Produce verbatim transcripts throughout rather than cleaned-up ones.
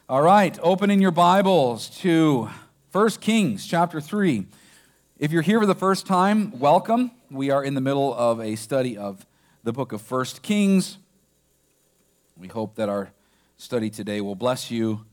All right, opening your Bibles to First Kings chapter three. If you're here for the first time, welcome. We are in the middle of a study of the book of First Kings. We hope that our study today will bless you.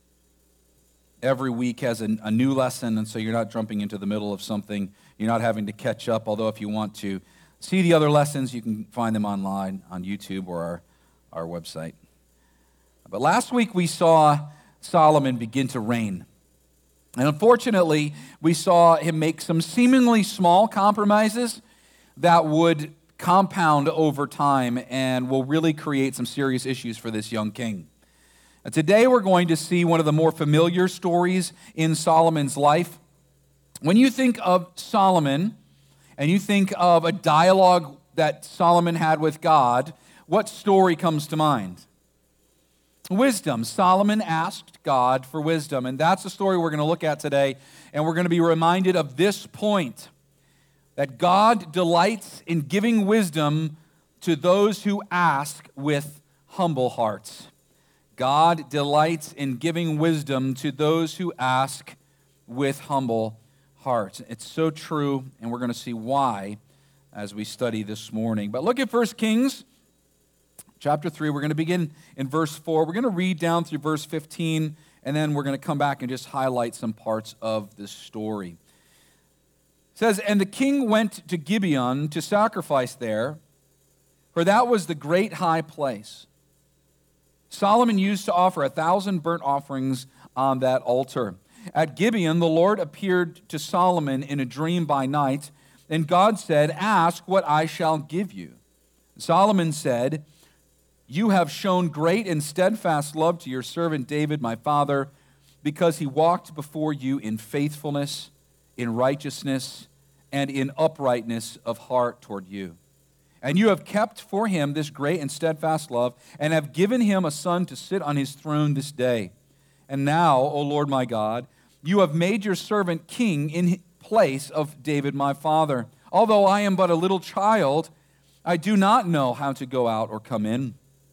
Every week has a, a new lesson, and so you're not jumping into the middle of something. You're not having to catch up, although if you want to see the other lessons, you can find them online on YouTube or our, our website. But last week we saw Solomon begin to reign. And unfortunately, we saw him make some seemingly small compromises that would compound over time and will really create some serious issues for this young king. And today we're going to see one of the more familiar stories in Solomon's life. When you think of Solomon and you think of a dialogue that Solomon had with God, what story comes to mind? Wisdom. Solomon asked God for wisdom, and that's the story we're going to look at today, and we're going to be reminded of this point, that God delights in giving wisdom to those who ask with humble hearts. God delights in giving wisdom to those who ask with humble hearts. It's so true, and we're going to see why as we study this morning. But look at First Kings chapter three. We're going to begin in verse four. We're going to read down through verse fifteen, and then we're going to come back and just highlight some parts of this story. It says, "And the king went to Gibeon to sacrifice there, for that was the great high place. Solomon used to offer a thousand burnt offerings on that altar. At Gibeon, the Lord appeared to Solomon in a dream by night, and God said, 'Ask what I shall give you.' Solomon said, 'You have shown great and steadfast love to your servant David, my father, because he walked before you in faithfulness, in righteousness, and in uprightness of heart toward you. And you have kept for him this great and steadfast love, and have given him a son to sit on his throne this day. And now, O Lord my God, you have made your servant king in place of David my father. Although I am but a little child, I do not know how to go out or come in.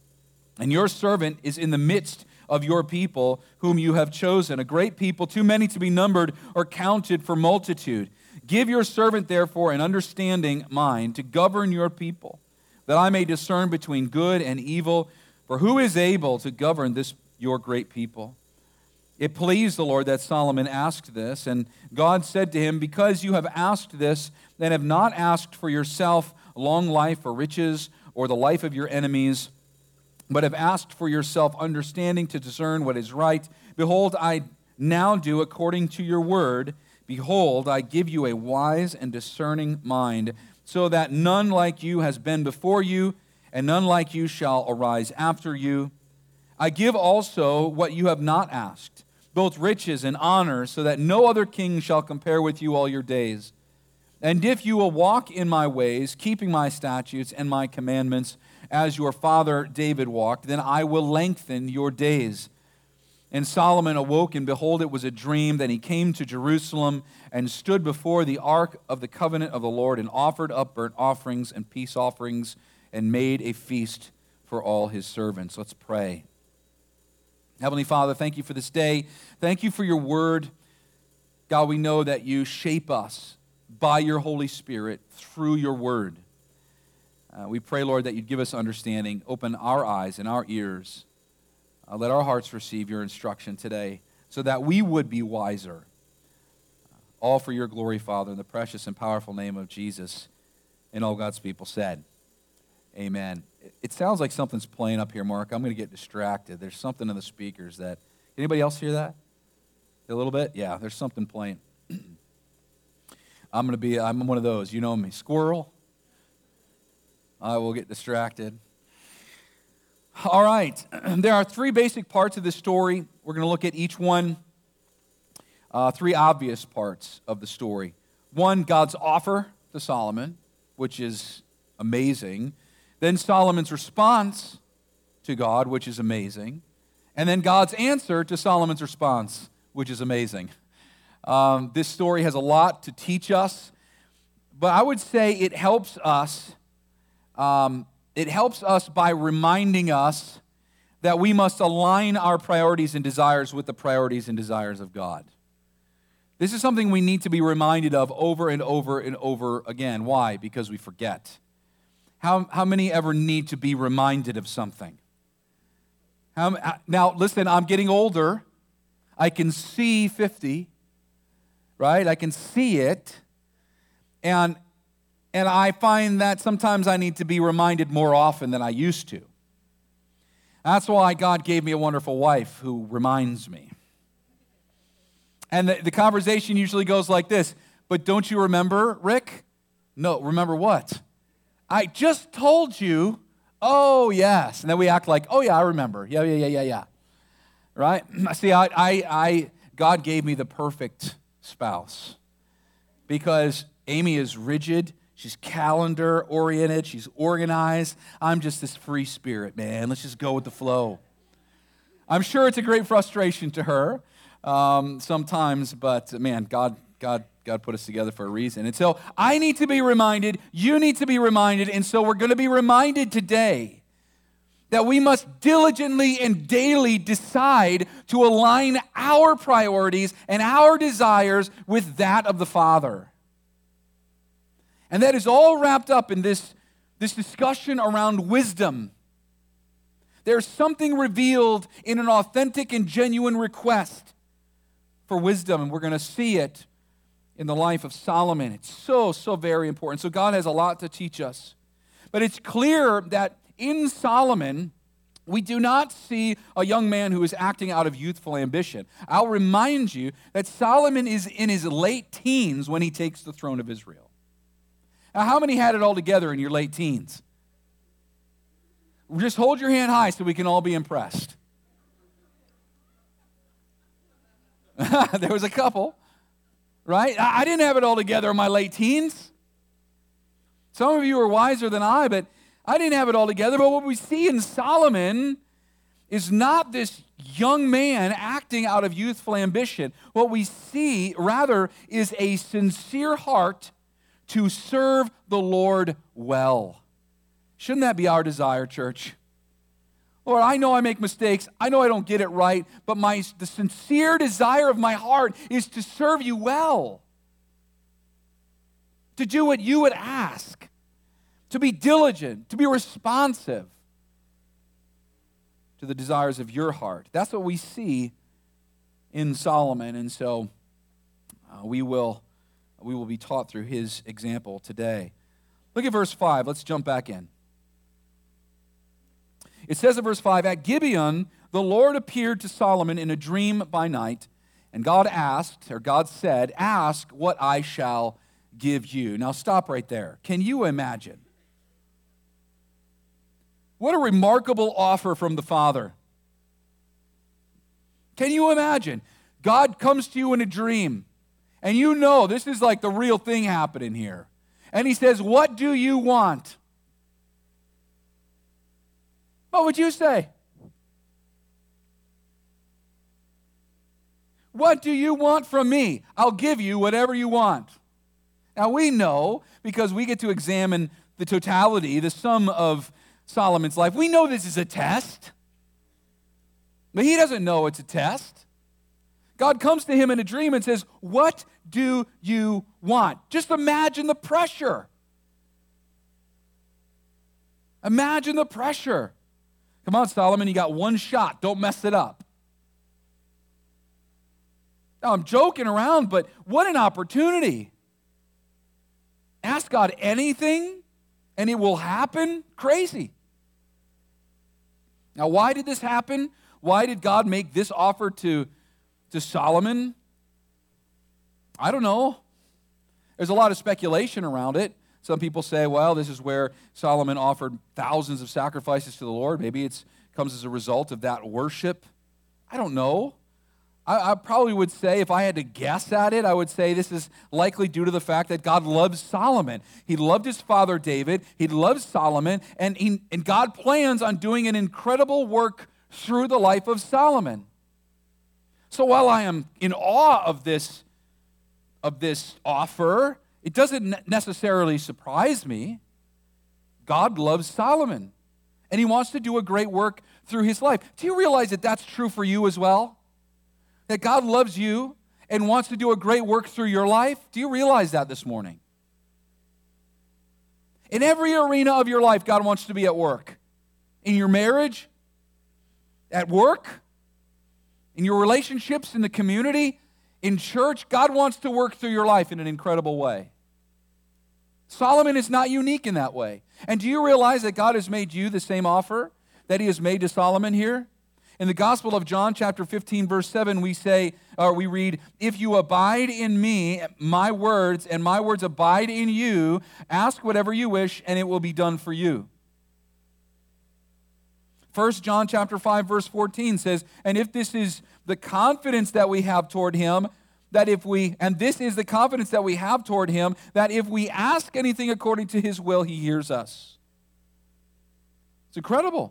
And your servant is in the midst of your people, whom you have chosen, a great people, too many to be numbered or counted for multitude. Give your servant, therefore, an understanding mind to govern your people, that I may discern between good and evil. For who is able to govern this your great people?' It pleased the Lord that Solomon asked this, and God said to him, 'Because you have asked this, and have not asked for yourself long life or riches or the life of your enemies, but have asked for yourself understanding to discern what is right, behold, I now do according to your word. Behold, I give you a wise and discerning mind, so that none like you has been before you, and none like you shall arise after you. I give also what you have not asked, both riches and honor, so that no other king shall compare with you all your days. And if you will walk in my ways, keeping my statutes and my commandments, as your father David walked, then I will lengthen your days.' And Solomon awoke, and behold, it was a dream. Then he came to Jerusalem and stood before the ark of the covenant of the Lord, and offered up burnt offerings and peace offerings, and made a feast for all his servants." Let's pray. Heavenly Father, thank you for this day. Thank you for your word. God, we know that you shape us by your Holy Spirit through your word. Uh, we pray, Lord, that you'd give us understanding, open our eyes and our ears. Uh, let our hearts receive your instruction today so that we would be wiser. Uh, all for your glory, Father, in the precious and powerful name of Jesus. And all God's people said, amen. It, it sounds like something's playing up here, Mark. I'm going to get distracted. There's something in the speakers that... Anybody else hear that? A little bit? Yeah, there's something playing. I'm going to be... I'm one of those. You know me. Squirrel. I will get distracted. All right. There are three basic parts of this story. We're going to look at each one. Uh, three obvious parts of the story. One, God's offer to Solomon, which is amazing. Then Solomon's response to God, which is amazing. And then God's answer to Solomon's response, which is amazing. Um, this story has a lot to teach us, but I would say it helps us Um, it helps us by reminding us that we must align our priorities and desires with the priorities and desires of God. This is something we need to be reminded of over and over and over again. Why? Because we forget. How, how many ever need to be reminded of something? How, now, listen, I'm getting older. I can see fifty, right? I can see it. And, and I find that sometimes I need to be reminded more often than I used to. That's why God gave me a wonderful wife who reminds me. And the, the conversation usually goes like this, but don't you remember, Rick? No, remember what? I just told you, oh, yes. And then we act like, oh, yeah, I remember. Yeah, yeah, yeah, yeah, yeah. Right? See, I, I, I, God gave me the perfect spouse because Amy is rigid. She's calendar-oriented. She's organized. I'm just this free spirit, man. Let's just go with the flow. I'm sure it's a great frustration to her um, sometimes, but, man, God, God, God put us together for a reason. And so I need to be reminded, you need to be reminded, and so we're going to be reminded today that we must diligently and daily decide to align our priorities and our desires with that of the Father. And that is all wrapped up in this, this discussion around wisdom. There's something revealed in an authentic and genuine request for wisdom, and we're going to see it in the life of Solomon. It's so, so very important. So God has a lot to teach us. But it's clear that in Solomon, we do not see a young man who is acting out of youthful ambition. I'll remind you that Solomon is in his late teens when he takes the throne of Israel. Now, how many had it all together in your late teens? Just hold your hand high so we can all be impressed. There was a couple, right? I didn't have it all together in my late teens. Some of you are wiser than I, but I didn't have it all together. But what we see in Solomon is not this young man acting out of youthful ambition. What we see, rather, is a sincere heart to serve the Lord well. Shouldn't that be our desire, church? Lord, I know I make mistakes. I know I don't get it right, but my the sincere desire of my heart is to serve you well, to do what you would ask, to be diligent, to be responsive to the desires of your heart. That's what we see in Solomon, and so uh, we will we will be taught through his example today. Look at verse five. Let's jump back in. It says in verse five, at Gibeon, the Lord appeared to Solomon in a dream by night, and God asked, or God said, ask what I shall give you. Now stop right there. Can you imagine? What a remarkable offer from the Father. Can you imagine? God comes to you in a dream, and you know this is like the real thing happening here. And he says, what do you want? What would you say? What do you want from me? I'll give you whatever you want. Now we know, because we get to examine the totality, the sum of Solomon's life, we know this is a test. But he doesn't know it's a test. God comes to him in a dream and says, what do you want? Just imagine the pressure. Imagine the pressure. Come on, Solomon, you got one shot. Don't mess it up. Now, I'm joking around, but what an opportunity. Ask God anything, and it will happen? Crazy. Now, why did this happen? Why did God make this offer to, to Solomon? I don't know. There's a lot of speculation around it. Some people say, well, this is where Solomon offered thousands of sacrifices to the Lord. Maybe it comes as a result of that worship. I don't know. I, I probably would say, if I had to guess at it, I would say this is likely due to the fact that God loves Solomon. He loved his father David. He loves Solomon. And, he, and God plans on doing an incredible work through the life of Solomon. So while I am in awe of this, of this offer, it doesn't necessarily surprise me. God loves Solomon, and he wants to do a great work through his life. Do you realize that that's true for you as well? That God loves you and wants to do a great work through your life? Do you realize that this morning? In every arena of your life, God wants to be at work. In your marriage, at work, in your relationships, in the community, in church, God wants to work through your life in an incredible way. Solomon is not unique in that way. And do you realize that God has made you the same offer that he has made to Solomon here? In the Gospel of John, chapter fifteen, verse seven, we say, or we read, "If you abide in me, my words, and my words abide in you, ask whatever you wish, and it will be done for you." First John chapter five, verse fourteen says, "And if this is the confidence that we have toward him, that if we, and this is the confidence that we have toward him, that if we ask anything according to his will, he hears us." It's incredible.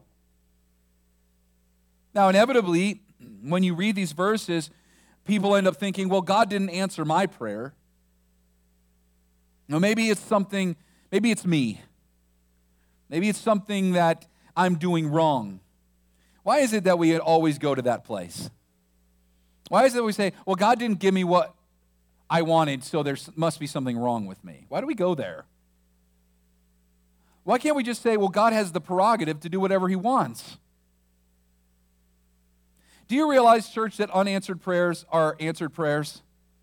Now, inevitably, when you read these verses, people end up thinking, well, God didn't answer my prayer. Now, maybe it's something, maybe it's me. Maybe it's something that I'm doing wrong. Why is it that we always go to that place? Why is it that we say, well, God didn't give me what I wanted, so there must be something wrong with me? Why do we go there? Why can't we just say, well, God has the prerogative to do whatever he wants? Do you realize, church, that unanswered prayers are answered prayers?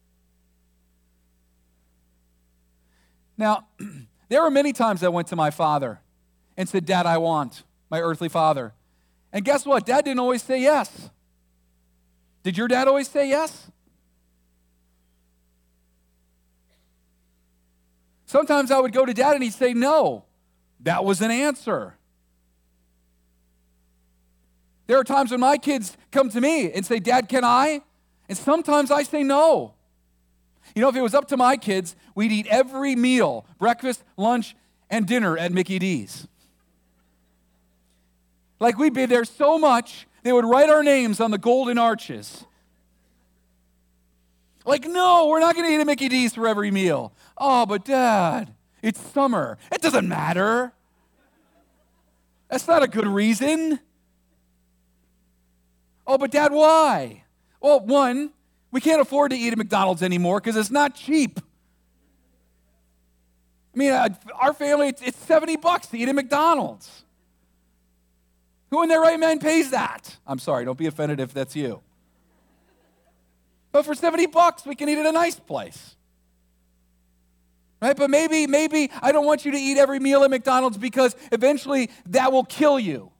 Now, there were many times I went to my father and said, "Dad, I want," my earthly father. And guess what? Dad didn't always say yes. Did your dad always say yes? Sometimes I would go to Dad and he'd say no. That was an answer. There are times when my kids come to me and say, "Dad, can I?" And sometimes I say no. You know, if it was up to my kids, we'd eat every meal, breakfast, lunch, and dinner at Mickey D's. Like we'd be there so much, they would write our names on the golden arches. Like, no, we're not going to eat at Mickey D's for every meal. Oh, but Dad, it's summer. It doesn't matter. That's not a good reason. Oh, but Dad, why? Well, one, we can't afford to eat at McDonald's anymore because it's not cheap. I mean, uh, our family, it's, it's seventy bucks to eat at McDonald's. Who in their right mind pays that? I'm sorry, don't be offended if that's you. But for seventy bucks, we can eat at a nice place. Right? But maybe, maybe I don't want you to eat every meal at McDonald's because eventually that will kill you.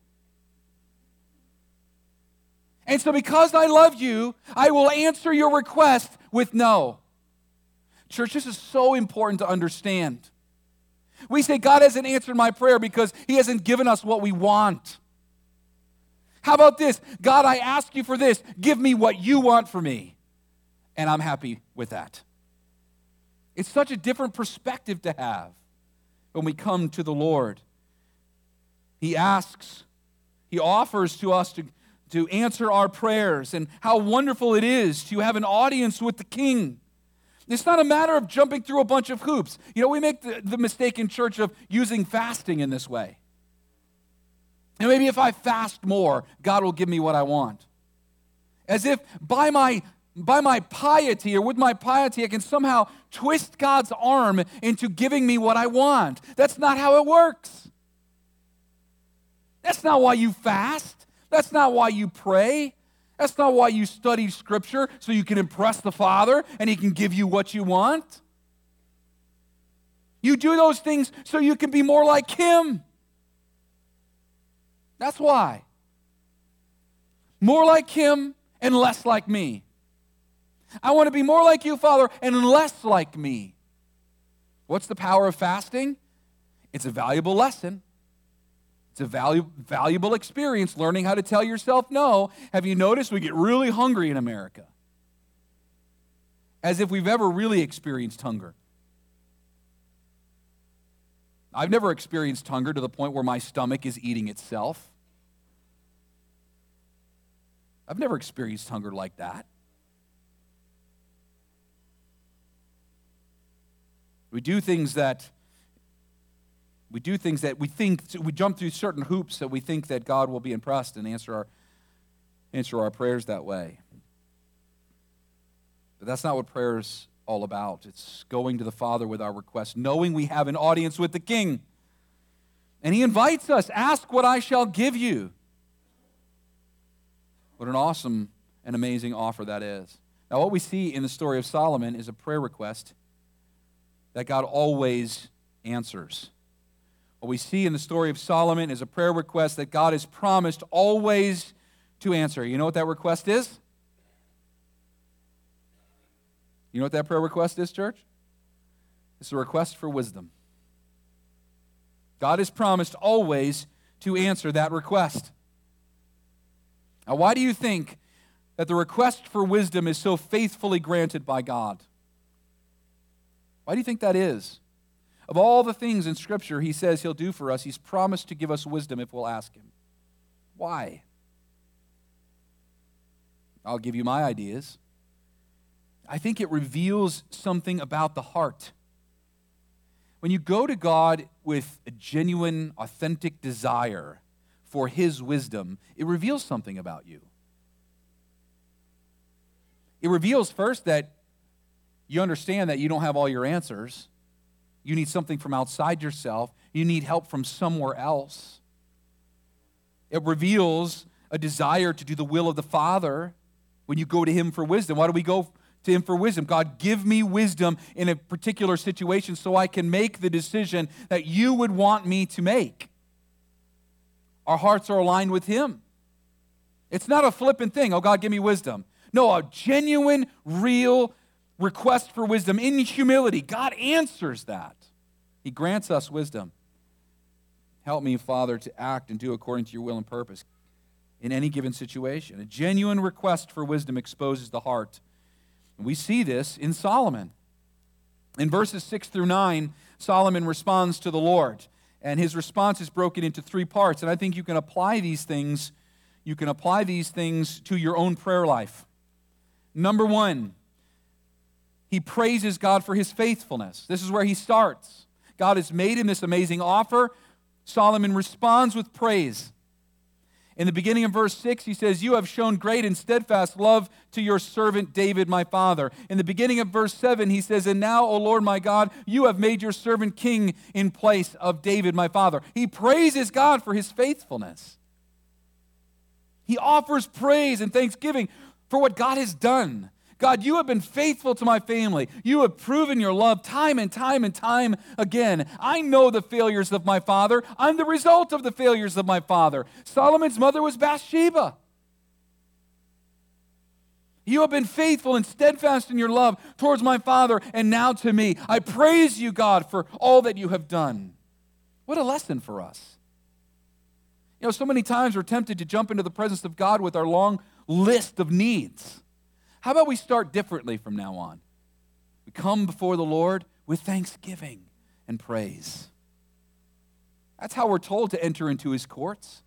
And so because I love you, I will answer your request with no. Church, this is so important to understand. We say God hasn't answered my prayer because he hasn't given us what we want. How about this? God, I ask you for this. Give me what you want for me. And I'm happy with that. It's such a different perspective to have when we come to the Lord. He asks, he offers to us to to answer our prayers, and how wonderful it is to have an audience with the King. It's not a matter of jumping through a bunch of hoops. You know, we make the, the mistake in church of using fasting in this way. And maybe if I fast more, God will give me what I want. As if by my, by my piety, or with my piety, I can somehow twist God's arm into giving me what I want. That's not how it works. That's not why you fast. That's not why you pray. That's not why you study Scripture, so you can impress the Father and he can give you what you want. You do those things so you can be more like him. That's why. More like him and less like me. I want to be more like you, Father, and less like me. What's the power of fasting? It's a valuable lesson. It's a valu- valuable experience, learning how to tell yourself no. Have you noticed we get really hungry in America? As if we've ever really experienced hunger. I've never experienced hunger to the point where my stomach is eating itself. I've never experienced hunger like that. We do things that We do things that we think, we jump through certain hoops that we think that God will be impressed and answer our, answer our prayers that way. But that's not what prayer is all about. It's going to the Father with our request, knowing we have an audience with the King. And he invites us, ask what I shall give you. What an awesome and amazing offer that is. Now, what we see in the story of Solomon is a prayer request that God always answers. What we see in the story of Solomon is a prayer request that God has promised always to answer. You know what that request is? You know what that prayer request is, church? It's a request for wisdom. God has promised always to answer that request. Now, why do you think that the request for wisdom is so faithfully granted by God? Why do you think that is? Of all the things in Scripture he says he'll do for us, he's promised to give us wisdom if we'll ask him. Why? I'll give you my ideas. I think it reveals something about the heart. When you go to God with a genuine, authentic desire for his wisdom, it reveals something about you. It reveals first that you understand that you don't have all your answers. You need something from outside yourself. You need help from somewhere else. It reveals a desire to do the will of the Father when you go to him for wisdom. Why do we go to him for wisdom? God, give me wisdom in a particular situation so I can make the decision that you would want me to make. Our hearts are aligned with him. It's not a flippant thing, oh God, give me wisdom. No, a genuine, real request for wisdom in humility. God answers that. He grants us wisdom. Help me, Father, to act and do according to your will and purpose in any given situation. A genuine request for wisdom exposes the heart. And we see this in Solomon. In verses six through nine, Solomon responds to the Lord. And his response is broken into three parts. And I think you can apply these things, you can apply these things to your own prayer life. Number one, he praises God for his faithfulness. This is where he starts. God has made him this amazing offer. Solomon responds with praise. In the beginning of verse six, he says, you have shown great and steadfast love to your servant David, my father. In the beginning of verse seven, he says, and now, O Lord my God, you have made your servant king in place of David, my father. He praises God for his faithfulness. He offers praise and thanksgiving for what God has done. God, you have been faithful to my family. You have proven your love time and time and time again. I know the failures of my father. I'm the result of the failures of my father. Solomon's mother was Bathsheba. You have been faithful and steadfast in your love towards my father and now to me. I praise you, God, for all that you have done. What a lesson for us. You know, so many times we're tempted to jump into the presence of God with our long list of needs. How about we start differently from now on? We come before the Lord with thanksgiving and praise. That's how we're told to enter into his courts,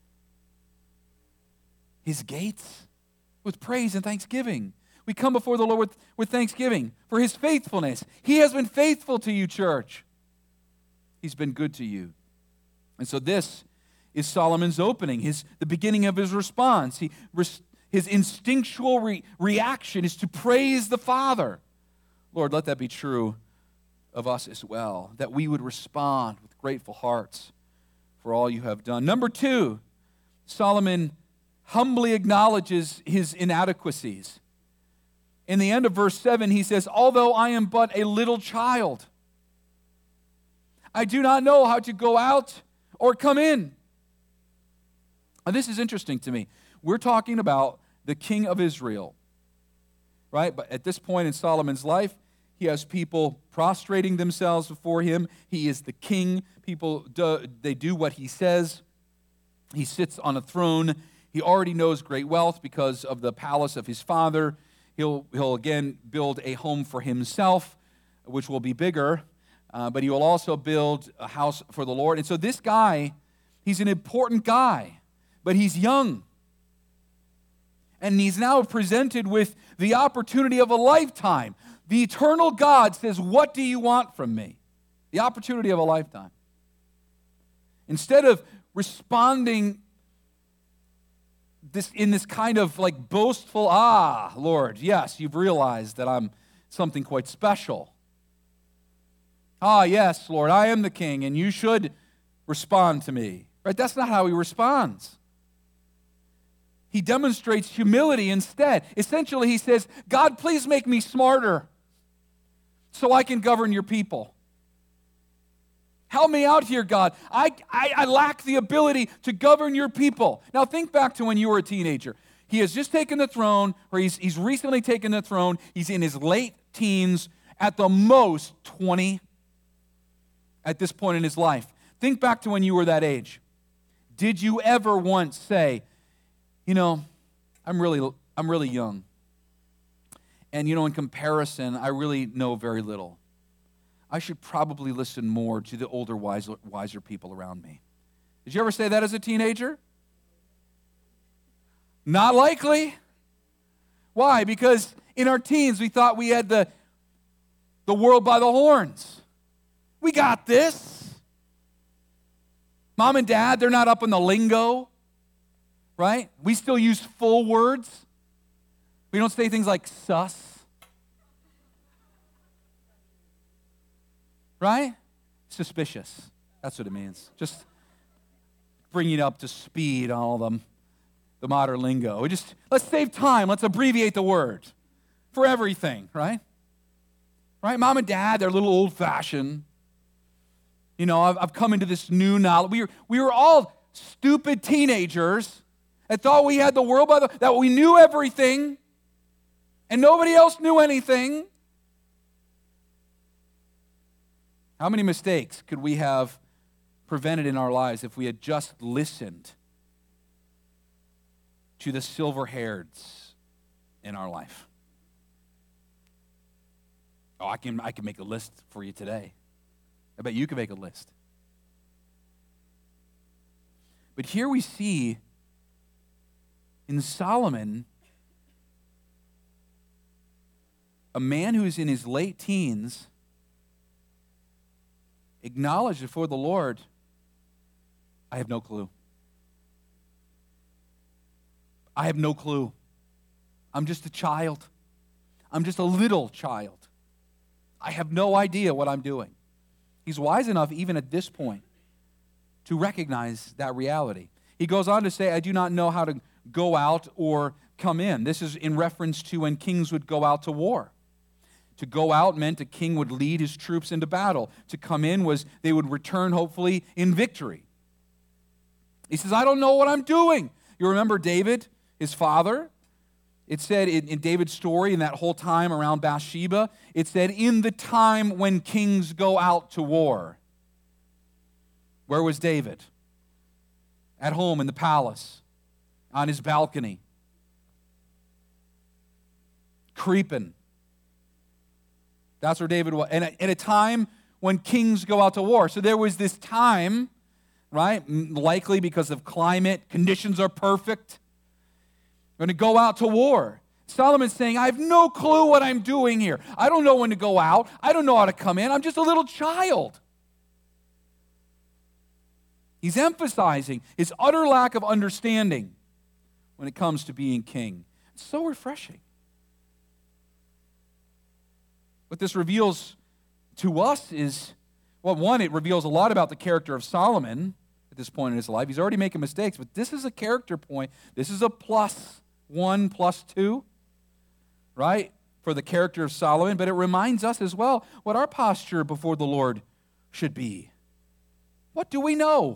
his gates, with praise and thanksgiving. We come before the Lord with, with thanksgiving for his faithfulness. He has been faithful to you, church. He's been good to you. And so this is Solomon's opening, his the beginning of his response. He res, His instinctual re- reaction is to praise the Father. Lord, let that be true of us as well, that we would respond with grateful hearts for all you have done. Number two, Solomon humbly acknowledges his inadequacies. In the end of verse seven, he says, although I am but a little child, I do not know how to go out or come in. Now, this is interesting to me. We're talking about the king of Israel, right? But at this point in Solomon's life, he has people prostrating themselves before him. He is the king. People, do, they do what he says. He sits on a throne. He already knows great wealth because of the palace of his father. He'll, he'll again build a home for himself, which will be bigger, uh, but he will also build a house for the Lord. And so this guy, he's an important guy, but he's young. And he's now presented with the opportunity of a lifetime. The eternal God says, what do you want from me? The opportunity of a lifetime. Instead of responding this in this kind of like boastful, ah, Lord, yes, you've realized that I'm something quite special. Ah, yes, Lord, I am the king, and you should respond to me. Right? That's not how he responds. He demonstrates humility instead. Essentially, he says, God, please make me smarter so I can govern your people. Help me out here, God. I, I, I lack the ability to govern your people. Now, think back to when you were a teenager. He has just taken the throne, or he's, he's recently taken the throne. He's in his late teens, at the most twenty at this point in his life. Think back to when you were that age. Did you ever once say, you know, I'm really, I'm really young. And, you know, in comparison, I really know very little. I should probably listen more to the older, wiser, wiser people around me. Did you ever say that as a teenager? Not likely. Why? Because in our teens, we thought we had the, the world by the horns. We got this. Mom and Dad, they're not up on the lingo, right? We still use full words. We don't say things like sus. Right? Suspicious. That's what it means. Just bringing up to speed on all the, the modern lingo. We just, let's save time. Let's abbreviate the word for everything, right? Right? Mom and Dad, they're a little old-fashioned. You know, I've, I've come into this new knowledge. We were, we were all stupid teenagers that thought we had the world by the, that we knew everything and nobody else knew anything. How many mistakes could we have prevented in our lives if we had just listened to the silver-haireds in our life? Oh, I can, I can make a list for you today. I bet you can make a list. But here we see in Solomon a man who is in his late teens acknowledge before the Lord, I have no clue. I have no clue. I'm just a child. I'm just a little child. I have no idea what I'm doing. He's wise enough, even at this point, to recognize that reality. He goes on to say, I do not know how to go out or come in. This is in reference to when kings would go out to war. To go out meant a king would lead his troops into battle. To come in was they would return, hopefully, in victory. He says, I don't know what I'm doing. You remember David, his father? It said in, in David's story, in that whole time around Bathsheba, it said, in the time when kings go out to war. Where was David? At home in the palace, on his balcony, creeping. That's where David was. And at a time when kings go out to war. So there was this time, right, likely because of climate, conditions are perfect. Going to go out to war. Solomon's saying, I have no clue what I'm doing here. I don't know when to go out. I don't know how to come in. I'm just a little child. He's emphasizing his utter lack of understanding when it comes to being king. It's so refreshing. What this reveals to us is, well, one, it reveals a lot about the character of Solomon at this point in his life. He's already making mistakes, but this is a character point. This is a plus one, plus two, right, for the character of Solomon. But it reminds us as well what our posture before the Lord should be. What do we know?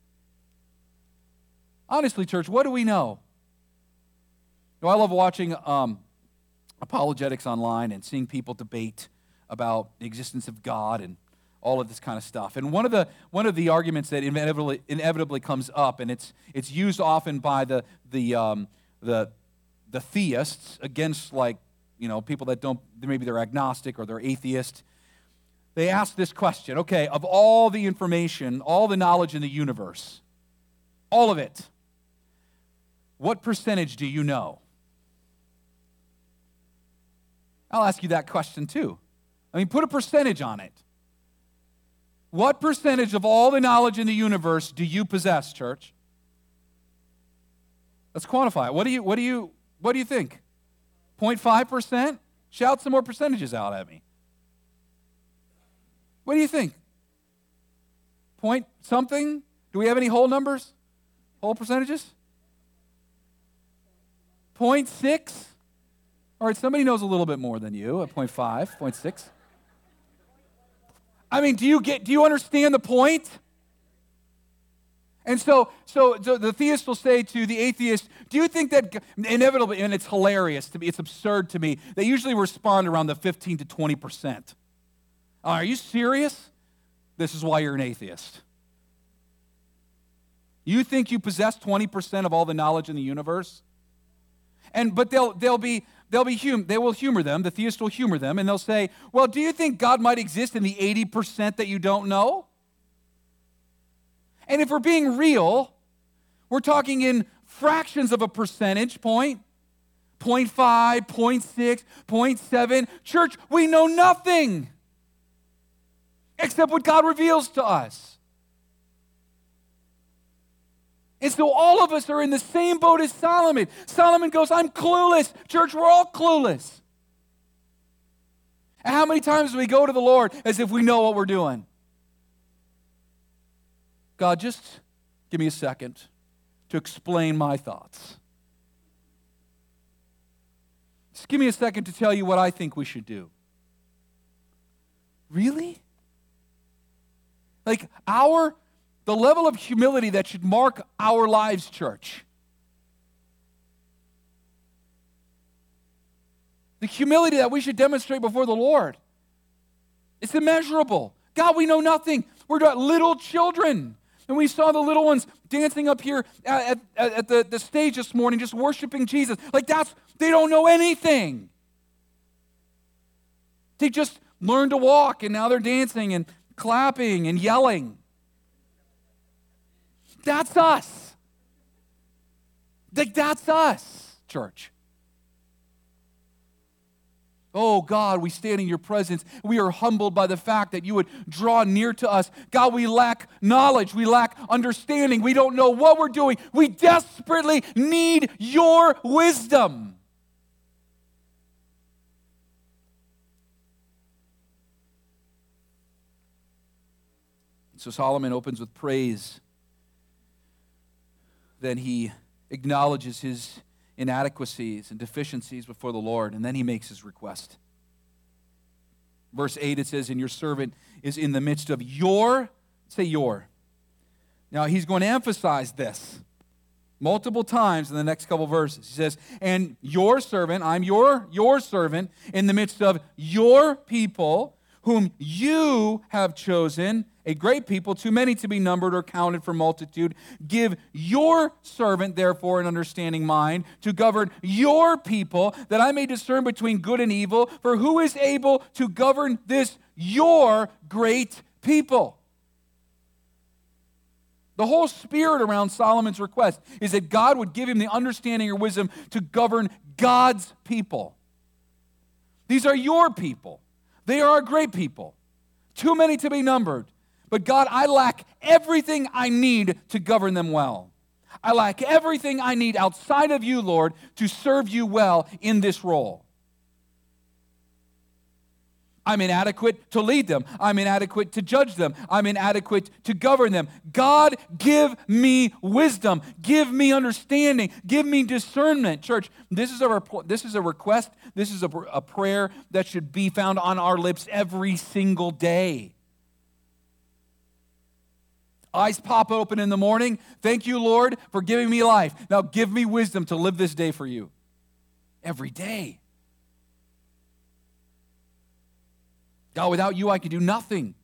Honestly, church, what do we know? You know, I love watching um, apologetics online and seeing people debate about the existence of God and all of this kind of stuff. And one of the one of the arguments that inevitably inevitably comes up, and it's it's used often by the the um, the the theists against, like, you know, people that don't, maybe they're agnostic or they're atheist. They ask this question: okay, of all the information, all the knowledge in the universe, all of it, what percentage do you know? I'll ask you that question too. I mean, put a percentage on it. What percentage of all the knowledge in the universe do you possess, church? Let's quantify it. What do you, what do you, what do you think? zero point five percent? Shout some more percentages out at me. What do you think? Point something? Do we have any whole numbers? Whole percentages? zero point six? All right, somebody knows a little bit more than you at zero point five, zero point six. I mean, do you get, do you understand the point? And so, so, so the theist will say to the atheist, do you think that inevitably, and it's hilarious to me, it's absurd to me, they usually respond around the fifteen to twenty percent. Are you serious? This is why you're an atheist. You think you possess twenty percent of all the knowledge in the universe? And but they'll they'll be they'll be hum, they will humor them, the theist will humor them, and they'll say, well, do you think God might exist in the eighty percent that you don't know? And if we're being real, we're talking in fractions of a percentage point, zero point five, zero point six, zero point seven. Church, we know nothing except what God reveals to us. And so all of us are in the same boat as Solomon. Solomon goes, I'm clueless. Church, we're all clueless. And how many times do we go to the Lord as if we know what we're doing? God, just give me a second to explain my thoughts. Just give me a second to tell you what I think we should do. Really? Like our, the level of humility that should mark our lives, church. The humility that we should demonstrate before the Lord. It's immeasurable. God, we know nothing. We're not little children. And we saw the little ones dancing up here at, at, at the, the stage this morning, just worshiping Jesus. Like that's, they don't know anything. They just learned to walk, and now they're dancing and clapping and yelling. That's us. Like that's us, church. Oh, God, we stand in your presence. We are humbled by the fact that you would draw near to us. God, we lack knowledge. We lack understanding. We don't know what we're doing. We desperately need your wisdom. So Solomon opens with praise. Then he acknowledges his inadequacies and deficiencies before the Lord, and then he makes his request. Verse eight, it says, and your servant is in the midst of your, say your. Now, he's going to emphasize this multiple times in the next couple verses. He says, and your servant, I'm your, your servant, in the midst of your people, whom you have chosen, a great people, too many to be numbered or counted for multitude. Give your servant, therefore, an understanding mind to govern your people, that I may discern between good and evil. For who is able to govern this your great people? The whole spirit around Solomon's request is that God would give him the understanding or wisdom to govern God's people. These are your people. They are a great people, too many to be numbered. But God, I lack everything I need to govern them well. I lack everything I need outside of you, Lord, to serve you well in this role. I'm inadequate to lead them. I'm inadequate to judge them. I'm inadequate to govern them. God, give me wisdom. Give me understanding. Give me discernment. Church, this is a, this is a request. This is a, a prayer that should be found on our lips every single day. Eyes pop open in the morning. Thank you, Lord, for giving me life. Now give me wisdom to live this day for you. Every day. God, without you, I could do nothing.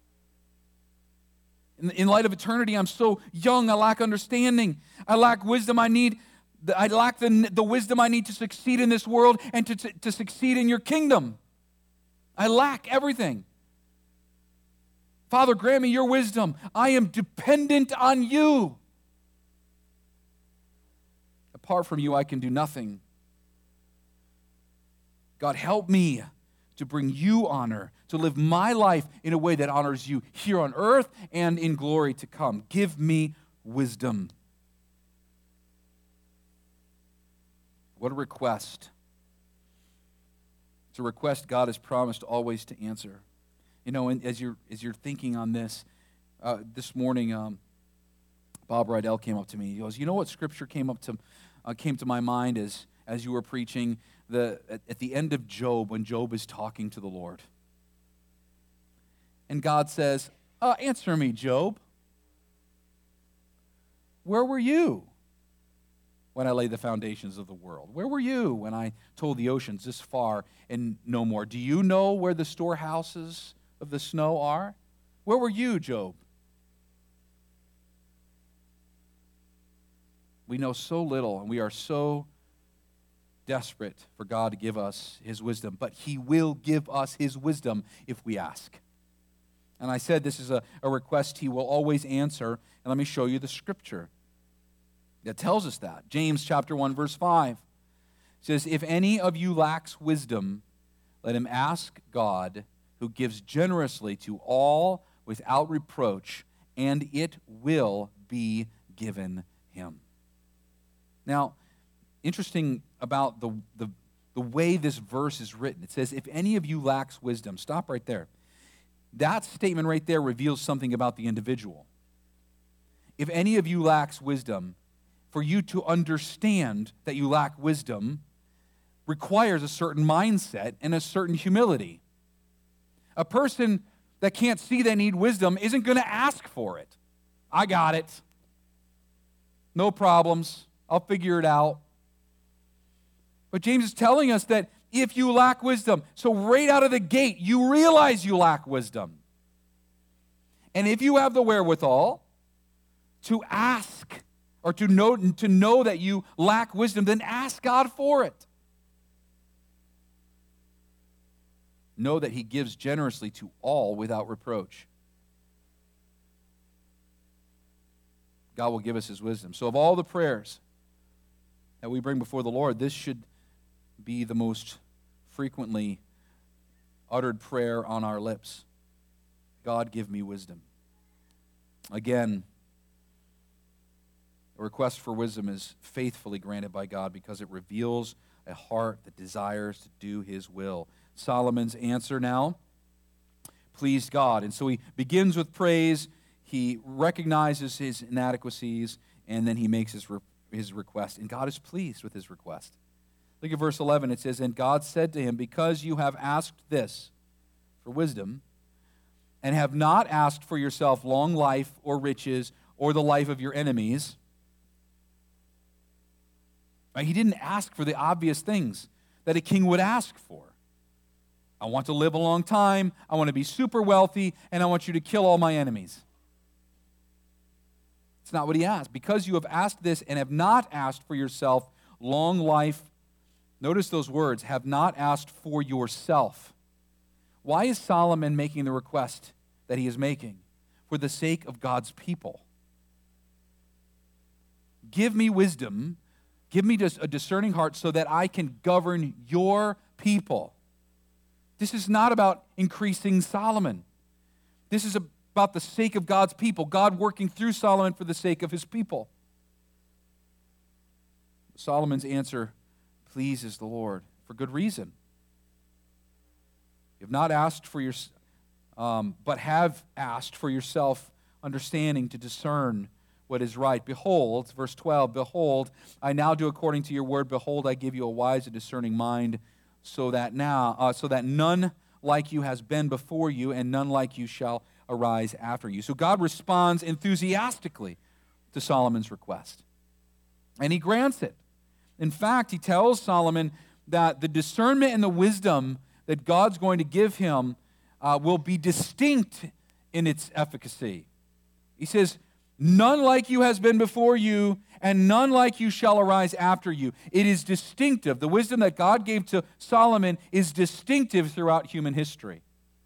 In, in light of eternity, I'm so young, I lack understanding. I lack wisdom I need. I lack the, the wisdom I need to succeed in this world and to, to, to succeed in your kingdom. I lack everything. Father, grant me your wisdom. I am dependent on you. Apart from you, I can do nothing. God, help me to bring you honor, to live my life in a way that honors you here on earth and in glory to come. Give me wisdom. What a request. It's a request God has promised always to answer. You know, and as you're, as you're thinking on this, uh, this morning, um, Bob Rydell came up to me. He goes, you know what scripture came up to, uh, came to my mind as, as you were preaching? The, at, at the end of Job, when Job is talking to the Lord. And God says, uh, answer me, Job. Where were you when I laid the foundations of the world? Where were you when I told the oceans this far and no more? Do you know where the storehouses of the snow are? Where were you, Job? We know so little, and we are so desperate for God to give us his wisdom, but he will give us his wisdom if we ask. And I said this is a, a request he will always answer, and let me show you the scripture that tells us that. James chapter one, verse five says, if any of you lacks wisdom, let him ask God, who gives generously to all without reproach, and it will be given him. Now, interesting about the, the, the way this verse is written. It says, if any of you lacks wisdom, stop right there. That statement right there reveals something about the individual. If any of you lacks wisdom, for you to understand that you lack wisdom requires a certain mindset and a certain humility. A person that can't see they need wisdom isn't going to ask for it. I got it. No problems. I'll figure it out. But James is telling us that if you lack wisdom, so right out of the gate, you realize you lack wisdom. And if you have the wherewithal to ask or to know, to know that you lack wisdom, then ask God for it. Know that he gives generously to all without reproach. God will give us his wisdom. So of all the prayers that we bring before the Lord, this should be the most frequently uttered prayer on our lips. God, give me wisdom. Again, a request for wisdom is faithfully granted by God because it reveals a heart that desires to do his will. Solomon's answer now pleased God. And so he begins with praise, he recognizes his inadequacies, and then he makes his, re- his request. And God is pleased with his request. Look at verse eleven. It says, and God said to him, because you have asked this for wisdom, and have not asked for yourself long life or riches or the life of your enemies. Right? He didn't ask for the obvious things that a king would ask for. I want to live a long time, I want to be super wealthy, and I want you to kill all my enemies. It's not what he asked. Because you have asked this and have not asked for yourself long life, notice those words, have not asked for yourself. Why is Solomon making the request that he is making? For the sake of God's people. Give me wisdom, give me a discerning heart so that I can govern your people. This is not about increasing Solomon. This is about the sake of God's people, God working through Solomon for the sake of his people. Solomon's answer pleases the Lord for good reason. You have not asked for your, um, but have asked for yourself understanding to discern what is right. Behold, verse twelve, behold, I now do according to your word. Behold, I give you a wise and discerning mind, so that now, uh, so that none like you has been before you, and none like you shall arise after you. So God responds enthusiastically to Solomon's request, and he grants it. In fact, he tells Solomon that the discernment and the wisdom that God's going to give him uh, will be distinct in its efficacy. He says, none like you has been before you, and none like you shall arise after you. It is distinctive. The wisdom that God gave to Solomon is distinctive throughout human history.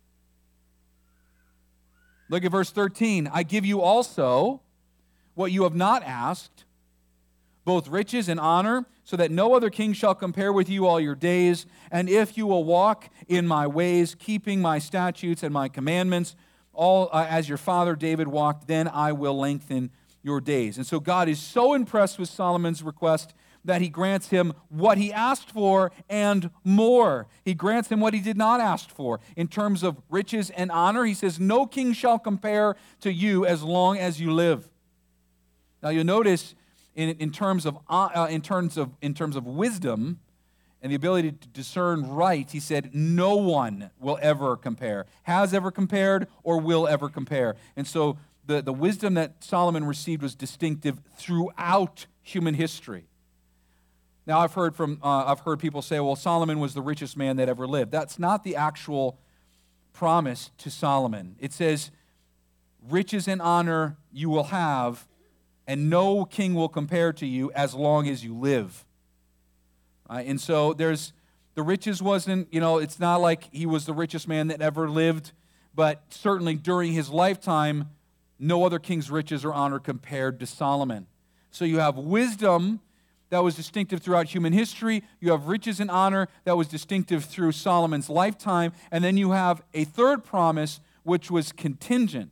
Look at verse thirteen. I give you also what you have not asked, both riches and honor, so that no other king shall compare with you all your days. And if you will walk in my ways, keeping my statutes and my commandments, all uh, as your father David walked, then I will lengthen your days. And so God is so impressed with Solomon's request that he grants him what he asked for and more. He grants him what he did not ask for. In terms of riches and honor, he says, no king shall compare to you as long as you live. Now you'll notice in, in, terms, of, uh, in, terms, of, in terms of wisdom and the ability to discern right, he said, no one will ever compare, has ever compared, or will ever compare. And so the, the wisdom that Solomon received was distinctive throughout human history. Now, I've heard from uh, I've heard people say, well, Solomon was the richest man that ever lived. That's not the actual promise to Solomon. It says, riches and honor you will have, and no king will compare to you as long as you live. Right? And so there's, the riches wasn't, you know, it's not like he was the richest man that ever lived, but certainly during his lifetime, no other king's riches or honor compared to Solomon. So you have wisdom that was distinctive throughout human history. You have riches and honor that was distinctive through Solomon's lifetime. And then you have a third promise, which was contingent.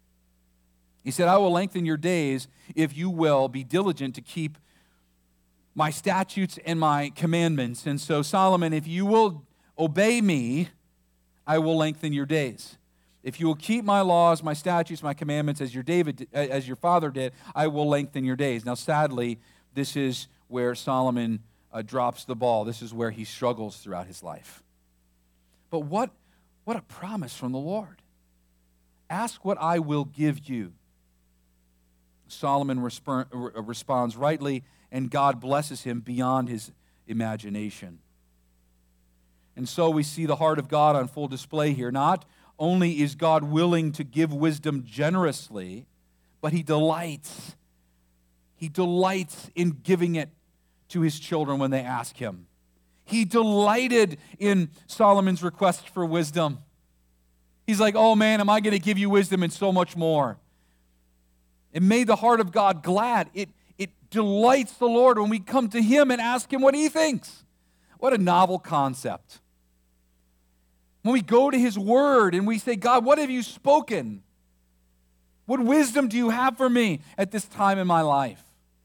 He said, I will lengthen your days if you will be diligent to keep my statutes and my commandments. And so, Solomon, if you will obey me, I will lengthen your days. If you will keep my laws, my statutes, my commandments, as your David, as your father did, I will lengthen your days. Now, sadly, this is where Solomon uh, drops the ball. This is where he struggles throughout his life. But what, what a promise from the Lord. Ask what I will give you. Solomon resp- responds rightly, and God blesses him beyond his imagination. And so we see the heart of God on full display here. Not only is God willing to give wisdom generously, but he delights. He delights in giving it to his children when they ask him. He delighted in Solomon's request for wisdom. He's like, oh man, am I going to give you wisdom and so much more? It made the heart of God glad. It, it delights the Lord when we come to him and ask him what he thinks. What a novel concept. When we go to his word and we say, God, what have you spoken? What wisdom do you have for me at this time in my life?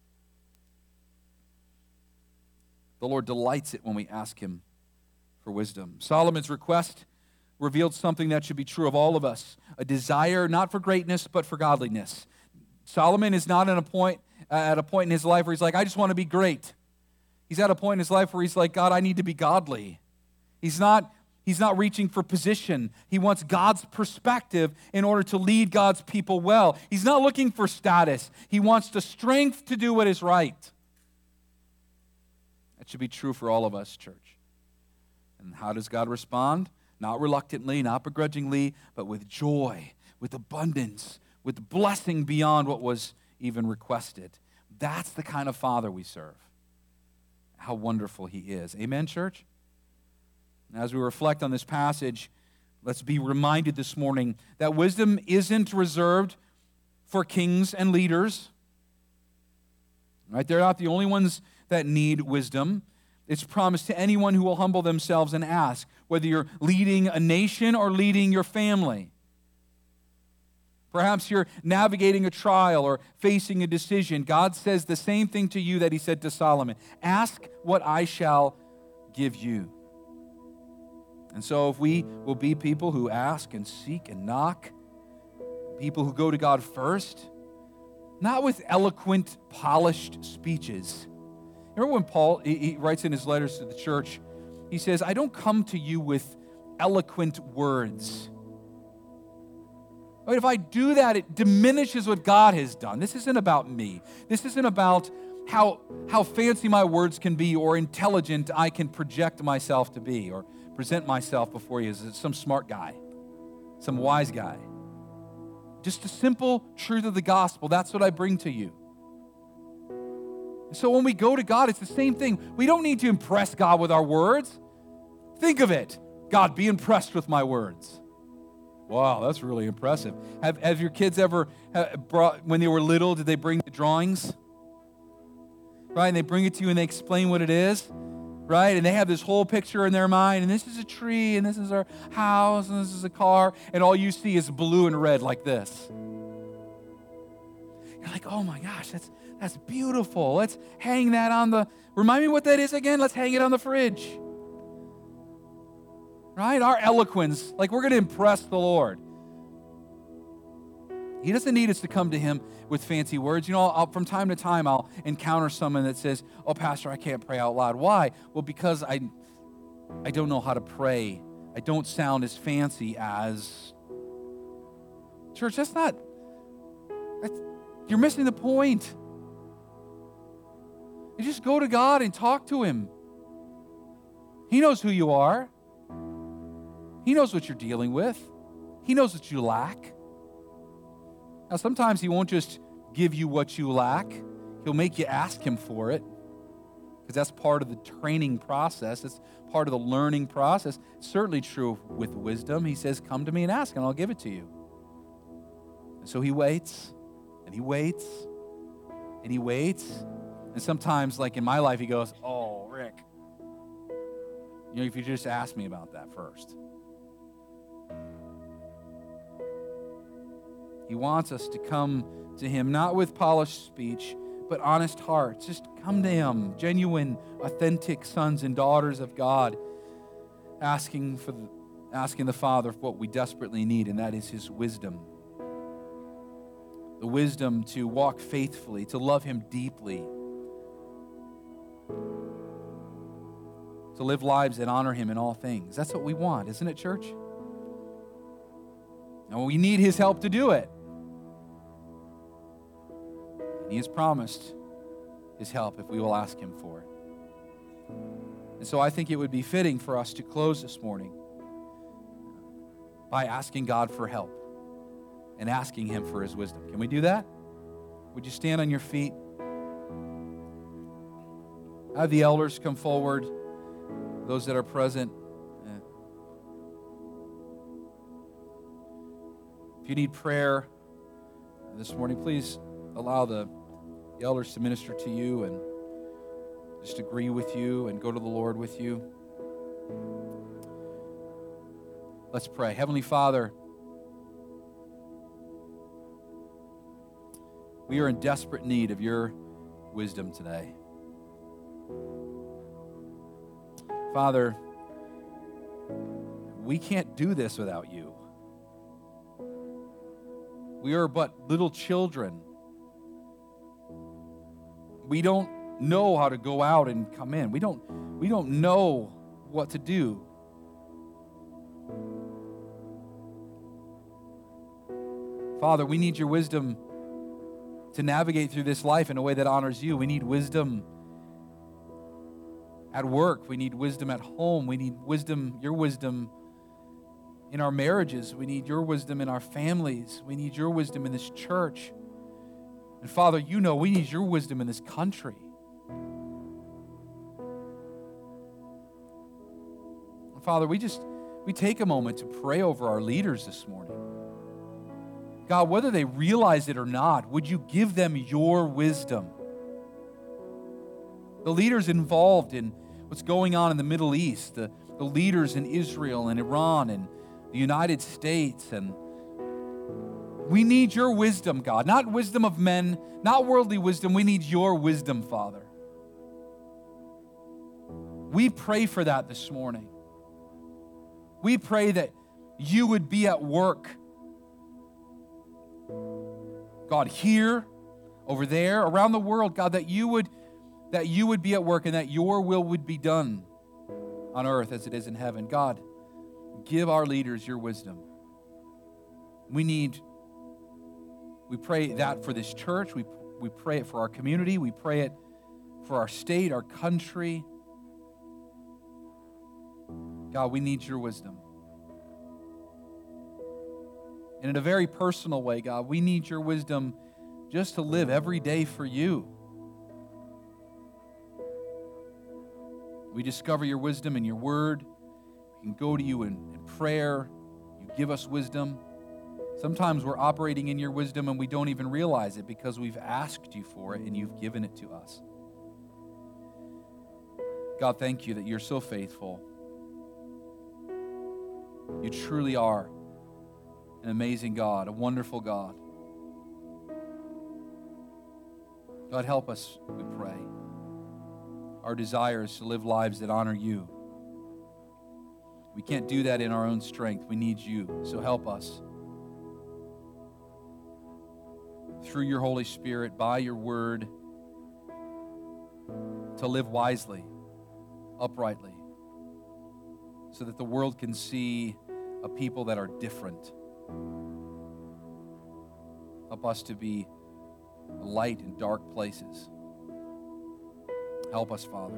The Lord delights it when we ask him for wisdom. Solomon's request revealed something that should be true of all of us, a desire not for greatness but for godliness. Solomon is not at a point, uh, at a point in his life where he's like, I just want to be great. He's at a point in his life where he's like, God, I need to be godly. He's not, he's not reaching for position. He wants God's perspective in order to lead God's people well. He's not looking for status. He wants the strength to do what is right. That should be true for all of us, church. And how does God respond? Not reluctantly, not begrudgingly, but with joy, with abundance, with blessing beyond what was even requested. That's the kind of Father we serve. How wonderful he is. Amen, church? As we reflect on this passage, let's be reminded this morning that wisdom isn't reserved for kings and leaders. Right? They're not the only ones that need wisdom. It's promised to anyone who will humble themselves and ask, whether you're leading a nation or leading your family. Perhaps you're navigating a trial or facing a decision. God says the same thing to you that he said to Solomon. Ask what I shall give you. And so if we will be people who ask and seek and knock, people who go to God first, not with eloquent, polished speeches. Remember when Paul, he, he writes in his letters to the church, he says, I don't come to you with eloquent words. I mean, if I do that, it diminishes what God has done. This isn't about me. This isn't about how, how fancy my words can be or intelligent I can project myself to be or present myself before you as some smart guy, some wise guy. Just the simple truth of the gospel. That's what I bring to you. So when we go to God, it's the same thing. We don't need to impress God with our words. Think of it. God, be impressed with my words. Wow, that's really impressive. Have, have your kids ever brought, when they were little, did they bring the drawings? right? And they bring it to you and they explain what it is, right? And they have this whole picture in their mind, and this is a tree, and this is our house, and this is a car, and all you see is blue and red like this. You're like, oh my gosh, that's that's beautiful. Let's hang that on the, remind me what that is again? Let's hang it on the fridge. Right? Our eloquence, like we're going to impress the Lord. He doesn't need us to come to him with fancy words. You know, I'll, from time to time, I'll encounter someone that says, oh, Pastor, I can't pray out loud. Why? Well, because I, I don't know how to pray. I don't sound as fancy as... Church, that's not... That's, you're missing the point. You just go to God and talk to him. He knows who you are. He knows what you're dealing with. He knows what you lack. Now, sometimes he won't just give you what you lack. He'll make you ask him for it, because that's part of the training process. It's part of the learning process. It's certainly true with wisdom. He says, come to me and ask, and I'll give it to you. And so he waits, and he waits, and he waits. And sometimes, like in my life, he goes, oh, Rick, you know, if you just ask me about that first. He wants us to come to him, not with polished speech, but honest hearts. Just come to him, genuine, authentic sons and daughters of God, asking for the, asking the Father for what we desperately need, and that is his wisdom. The wisdom to walk faithfully, to love him deeply, to live lives that honor him in all things. That's what we want, isn't it, church? And we need his help to do it. He has promised his help if we will ask him for it. And so I think it would be fitting for us to close this morning by asking God for help and asking him for his wisdom. Can we do that? Would you stand on your feet? Have the elders come forward, those that are present. If you need prayer this morning, please allow the elders to minister to you and just agree with you and go to the Lord with you. Let's pray. Heavenly Father, we are in desperate need of your wisdom today. Father, we can't do this without you. We are but little children. We don't know how to go out and come in. We don't, we don't know what to do. Father, we need your wisdom to navigate through this life in a way that honors you. We need wisdom at work. We need wisdom at home. We need wisdom, your wisdom in our marriages. We need your wisdom in our families. We need your wisdom in this church. And Father, you know we need your wisdom in this country. And Father, we just, we take a moment to pray over our leaders this morning. God, whether they realize it or not, would you give them your wisdom? The leaders involved in what's going on in the Middle East, the, the leaders in Israel and Iran and the United States, and we need your wisdom, God. Not wisdom of men, not worldly wisdom. We need your wisdom, Father. We pray for that this morning. We pray that you would be at work, God, here, over there, around the world, God, that you would that you would be at work and that your will would be done on earth as it is in heaven. God, give our leaders your wisdom. We need, we pray that for this church. We, we pray it for our community. We pray it for our state, our country. God, we need your wisdom. And in a very personal way, God, we need your wisdom just to live every day for you. We discover your wisdom in your word. We can go to you in, in prayer. You give us wisdom. Sometimes we're operating in your wisdom and we don't even realize it because we've asked you for it and you've given it to us. God, thank you that you're so faithful. You truly are an amazing God, a wonderful God. God, help us, we pray. Our desire is to live lives that honor you. We can't do that in our own strength. We need you. So help us. Through your Holy Spirit, by your word, to live wisely, uprightly, so that the world can see a people that are different. Help us to be a light in dark places. Help us, Father.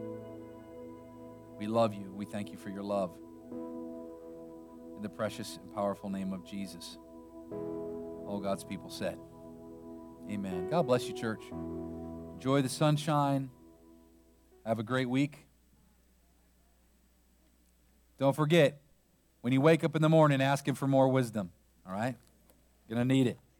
We love you. We thank you for your love. In the precious and powerful name of Jesus. All God's people said, amen. God bless you, church. Enjoy the sunshine. Have a great week. Don't forget, when you wake up in the morning, ask him for more wisdom. All right? You're going to need it.